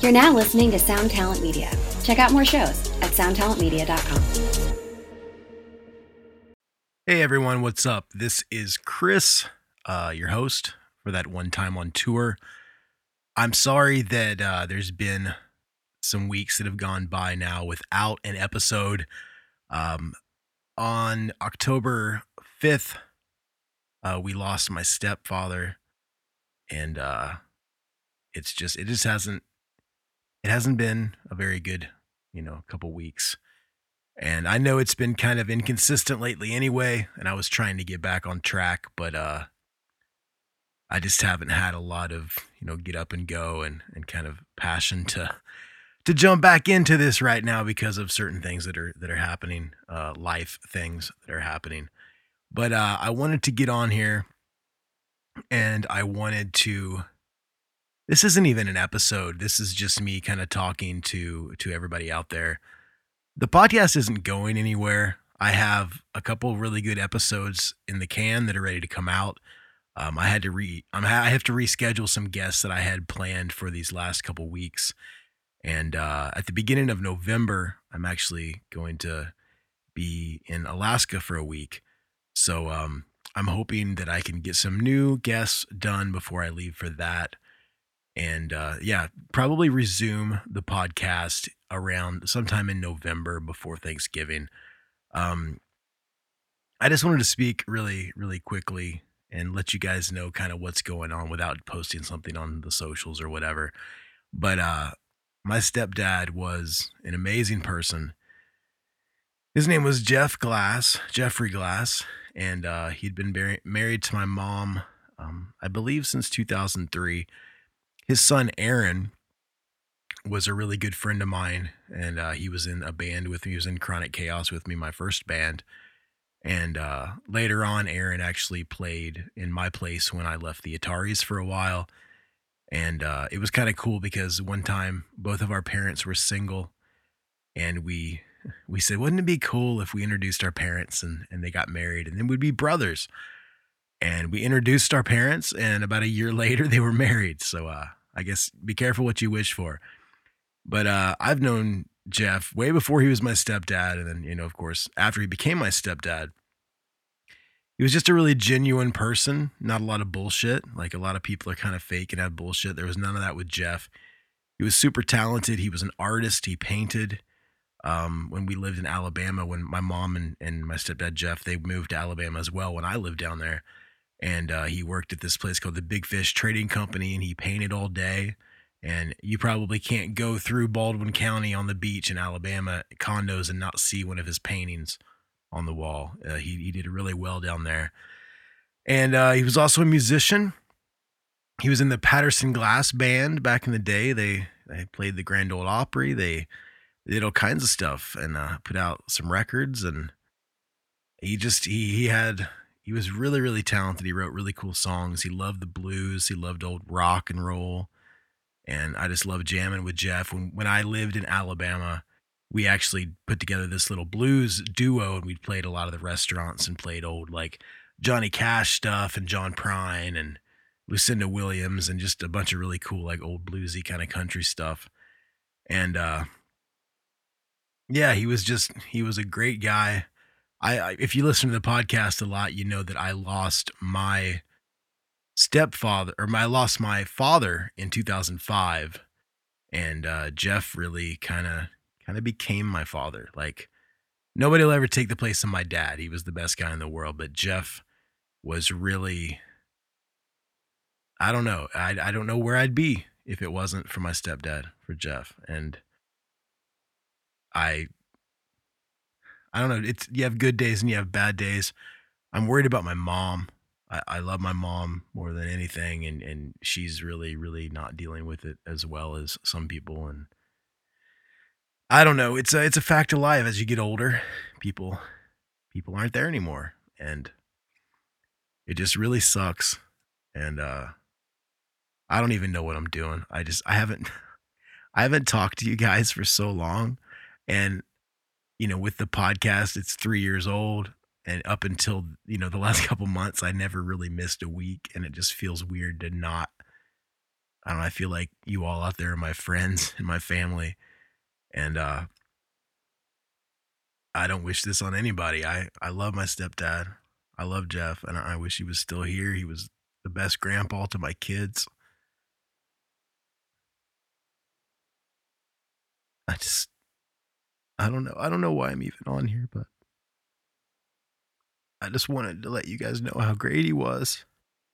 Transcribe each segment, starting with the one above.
You're now listening to Sound Talent Media. Check out more shows at soundtalentmedia.com. Hey everyone, what's up? This is Chris, your host for that One Time on Tour. I'm sorry that there's been some weeks that have gone by now without an episode. On October 5th, we lost my stepfather, and it just hasn't been a very good, couple weeks. And I know it's been kind of inconsistent lately anyway, and I was trying to get back on track, but I just haven't had a lot of, get up and go and kind of passion to jump back into this right now because of certain things that are happening, life things that are happening. But I wanted to get on here, and this isn't even an episode. This is just me kind of talking to everybody out there. The podcast isn't going anywhere. I have a couple really good episodes in the can that are ready to come out. I have to reschedule some guests that I had planned for these last couple weeks. And at the beginning of November, I'm actually going to be in Alaska for a week. So I'm hoping that I can get some new guests done before I leave for that. And probably resume the podcast around sometime in November before Thanksgiving. I just wanted to speak really, really quickly and let you guys know kind of what's going on without posting something on the socials or whatever. But my stepdad was an amazing person. His name was Jeffrey Glass, and he'd been married to my mom, I believe, since 2003. His son, Aaron, was a really good friend of mine, and he was in a band with me. He was in Chronic Chaos with me, my first band. And later on, Aaron actually played in my place when I left the Ataris for a while. And it was kind of cool because one time, both of our parents were single, and we said, wouldn't it be cool if we introduced our parents and they got married, and then we'd be brothers? And we introduced our parents, and about a year later, they were married. So I guess be careful what you wish for. But I've known Jeff way before he was my stepdad. And then, of course, after he became my stepdad, he was just a really genuine person. Not a lot of bullshit. Like a lot of people are kind of fake and have bullshit. There was none of that with Jeff. He was super talented. He was an artist. He painted. When we lived in Alabama, when my mom and my stepdad, Jeff, they moved to Alabama as well when I lived down there. And he worked at this place called the Big Fish Trading Company, and he painted all day. And you probably can't go through Baldwin County on the beach in Alabama condos and not see one of his paintings on the wall. He did really well down there. And he was also a musician. He was in the Patterson Glass Band back in the day. They played the Grand Ole Opry. They did all kinds of stuff and put out some records. And he was really, really talented. He wrote really cool songs. He loved the blues. He loved old rock and roll. And I just loved jamming with Jeff. When I lived in Alabama, we actually put together this little blues duo, and we played a lot of the restaurants and played old like Johnny Cash stuff and John Prine and Lucinda Williams and just a bunch of really cool like old bluesy kind of country stuff. And he was a great guy. If you listen to the podcast a lot, you know that I lost my father in 2005, and Jeff really kind of became my father. Like nobody will ever take the place of my dad. He was the best guy in the world, but Jeff was really, I don't know. I don't know where I'd be if it wasn't for my stepdad, for Jeff. And I don't know. You have good days and you have bad days. I'm worried about my mom. I love my mom more than anything. And she's really, really not dealing with it as well as some people. And I don't know. It's a fact of life. As you get older, people aren't there anymore. And it just really sucks. And, I don't even know what I'm doing. I haven't talked to you guys for so long. And, with the podcast, it's 3 years old. And up until, the last couple months, I never really missed a week. And it just feels weird to not I don't know, I feel like you all out there are my friends and my family, and I don't wish this on anybody. I love my stepdad. I love Jeff, and I wish he was still here. He was the best grandpa to my kids. I just I don't know. I don't know why I'm even on here, but I just wanted to let you guys know how great he was.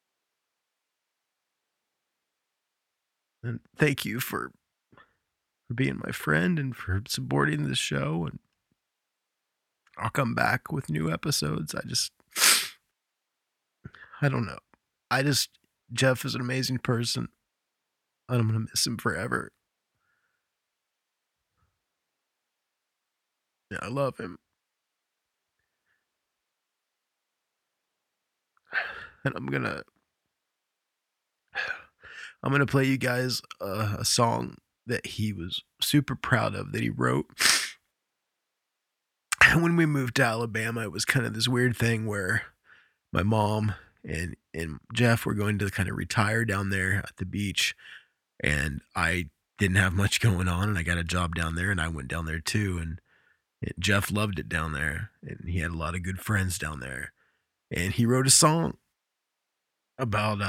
And thank you for being my friend and for supporting this show. And I'll come back with new episodes. I don't know. Jeff is an amazing person, and I'm going to miss him forever. Yeah, I love him. And I'm gonna play you guys a song that he was super proud of that he wrote. When we moved to Alabama, it was kind of this weird thing where my mom and Jeff were going to kind of retire down there at the beach, and I didn't have much going on, and I got a job down there, and I went down there too, and Jeff loved it down there, and he had a lot of good friends down there, and he wrote a song about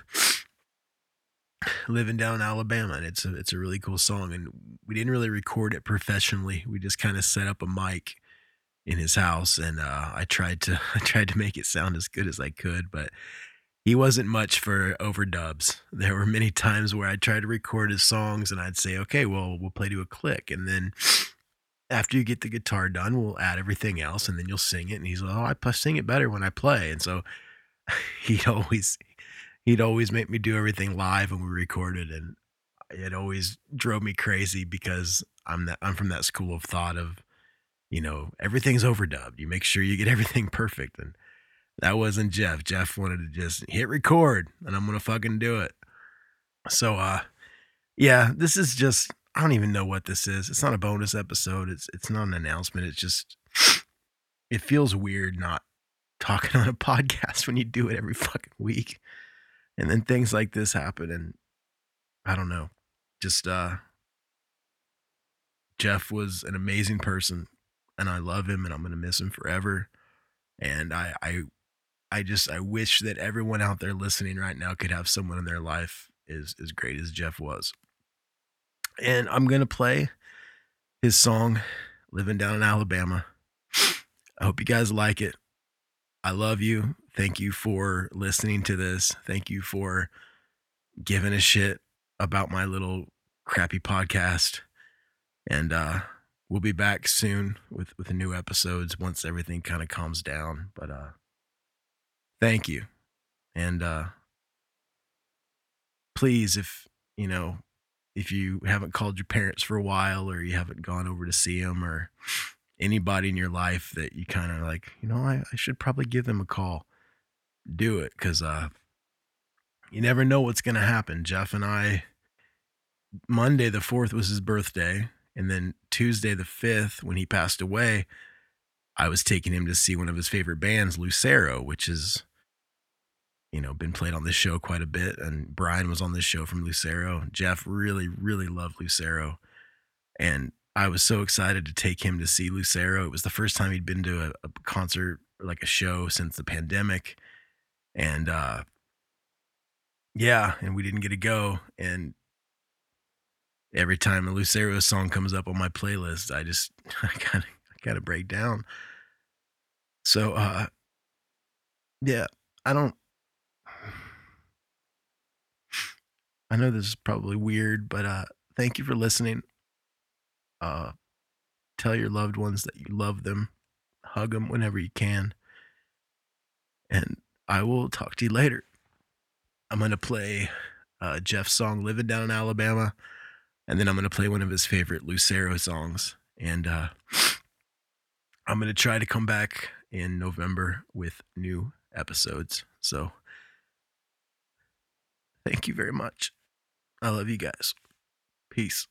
living down in Alabama, and it's a really cool song. And we didn't really record it professionally. We just kind of set up a mic in his house, and I tried to I tried to make it sound as good as I could, but he wasn't much for overdubs. There were many times where I tried to record his songs, and I'd say, okay, well, we'll play to a click, and then after you get the guitar done, we'll add everything else, and then you'll sing it. And he's like, oh, I sing it better when I play, and so he'd always he'd always make me do everything live when we recorded, and it always drove me crazy because I'm from that school of thought of, everything's overdubbed. You make sure you get everything perfect, and that wasn't Jeff. Jeff wanted to just hit record, and I'm gonna fucking do it. So yeah, this is just, I don't even know what this is. It's not a bonus episode. It's not an announcement. It's just, it feels weird not talking on a podcast when you do it every fucking week. And then things like this happen, and I don't know. Just Jeff was an amazing person, and I love him, and I'm gonna miss him forever. And I wish that everyone out there listening right now could have someone in their life as great as Jeff was. And I'm gonna play his song, Living Down in Alabama. I hope you guys like it. I love you. Thank you for listening to this. Thank you for giving a shit about my little crappy podcast. And we'll be back soon with new episodes once everything kind of calms down. But thank you. And please, if you haven't called your parents for a while, or you haven't gone over to see them, or anybody in your life that you kind of like, I should probably give them a call, do it. Because you never know what's going to happen. Jeff and I, Monday the 4th was his birthday. And then Tuesday the 5th, when he passed away, I was taking him to see one of his favorite bands, Lucero, which is, been played on this show quite a bit. And Brian was on this show from Lucero. Jeff really, really loved Lucero. And I was so excited to take him to see Lucero. It was the first time he'd been to a concert, or like a show, since the pandemic. And yeah, and we didn't get to go. And every time a Lucero song comes up on my playlist, I gotta break down. So yeah, I know this is probably weird, but thank you for listening. Tell your loved ones that you love them. Hug them whenever you can. And I will talk to you later. I'm going to play Jeff's song, Living Down in Alabama. And then I'm going to play one of his favorite Lucero songs. And I'm going to try to come back in November with new episodes. So thank you very much. I love you guys. Peace.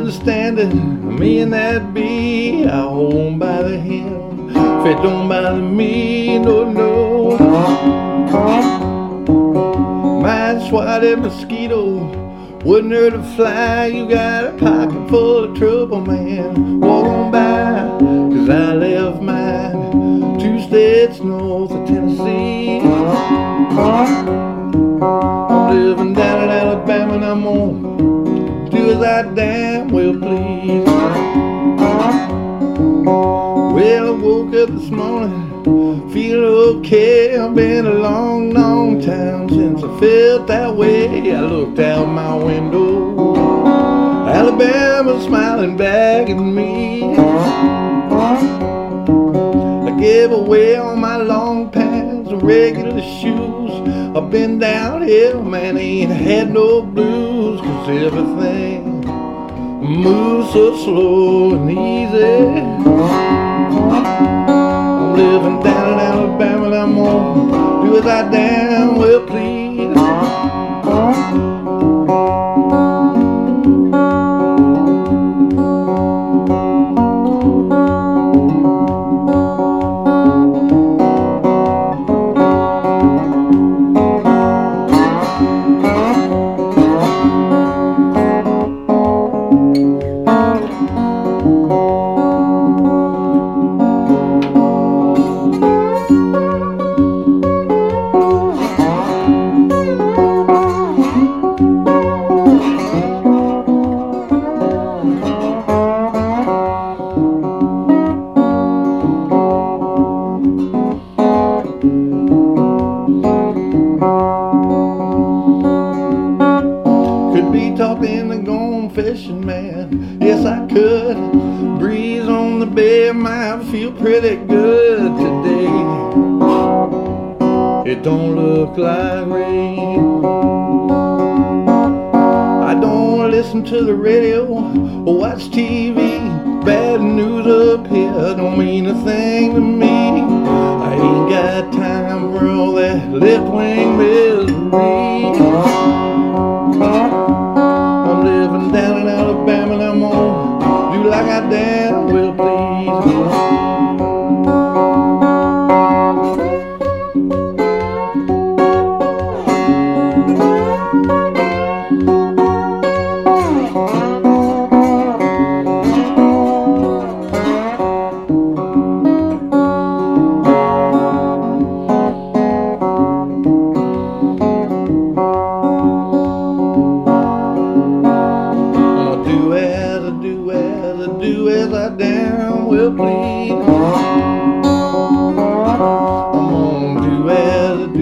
stood standing, me and that bee, I hold on by the hem. If it don't bother me, no, no. Might swat that mosquito, wouldn't hurt a fly. You got a pocket full of trouble, man. Walk on by, 'cause I left mine 2 states north of Tennessee. I'm living down in Alabama and I'm gonna do as I damn well please. Well, I woke up this morning feeling okay. I've been a long, long time since I felt that way. I looked out my window, Alabama smiling back at me. I gave away all my long pants and regular shoes. I've been downhill, man, ain't had no blues, 'cause everything moves so slow and easy. I'm living down in Alabama and I'm gonna do as I damn well please. Talking and going fishing, man. Yes, I could. Breeze on the bay might feel pretty good today. It don't look like rain. I don't listen to the radio or watch TV. Bad news up here don't mean a thing to me. I ain't got time for all that left-wing misery. Living down in Alabama and I'm gonna do like I damn well please. Do as I damn well please. I'm gonna do as I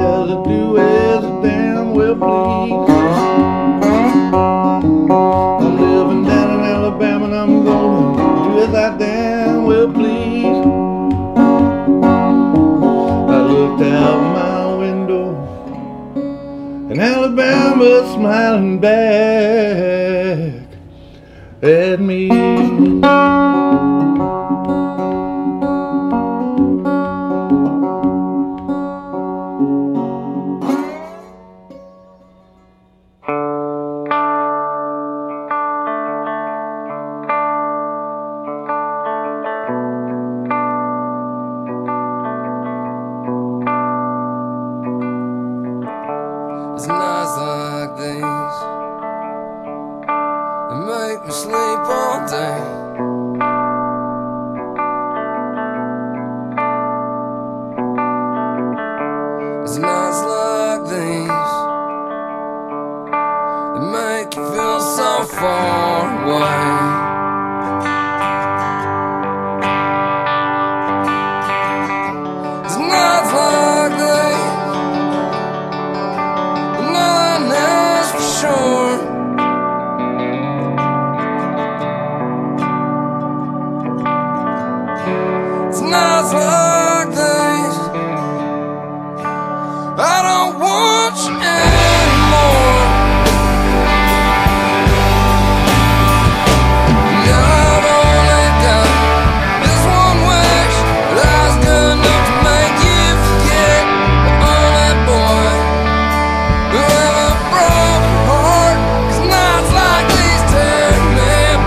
damn well please. I'm living down in Alabama and I'm gonna do as I damn well please. I looked out my window and Alabama's smiling back at me. It's nights like these that make me sleep all day. It's nights like these that make you feel so far away. It's nights like these, nothing else for sure. It's nights like these, I don't want you anymore. I've only got this one wish, but I was good enough to make you forget the only boy who ever broke your heart. 'Cause nights like these tear me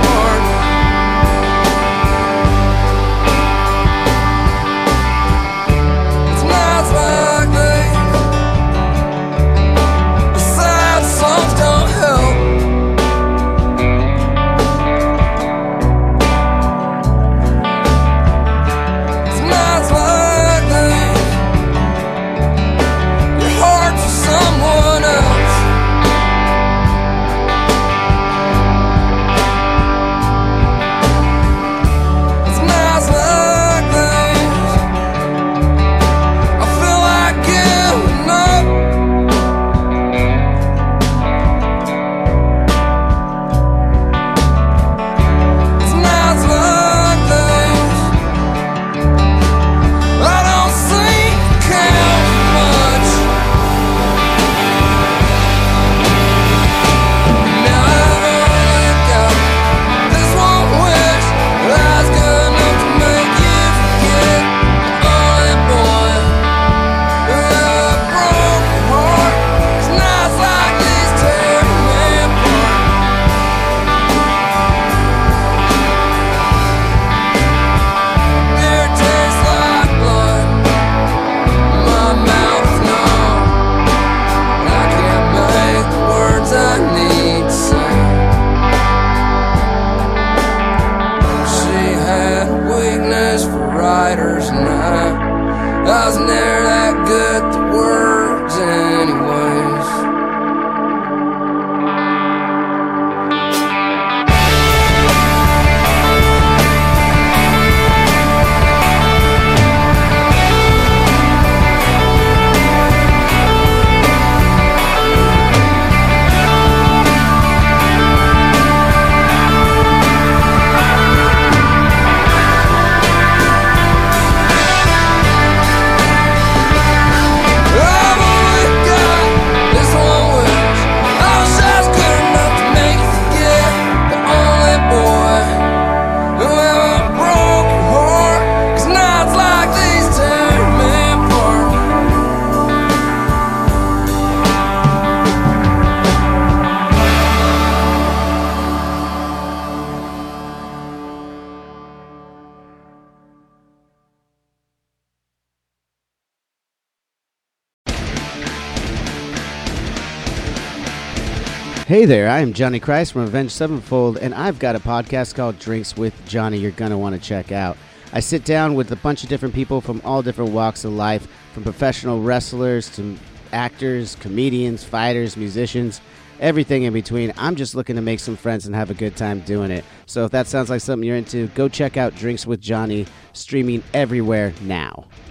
was never that good at the words anyways. Hey there, I am Johnny Christ from Avenged Sevenfold, and I've got a podcast called Drinks with Johnny you're going to want to check out. I sit down with a bunch of different people from all different walks of life, from professional wrestlers to actors, comedians, fighters, musicians, everything in between. I'm just looking to make some friends and have a good time doing it. So if that sounds like something you're into, go check out Drinks with Johnny, streaming everywhere now.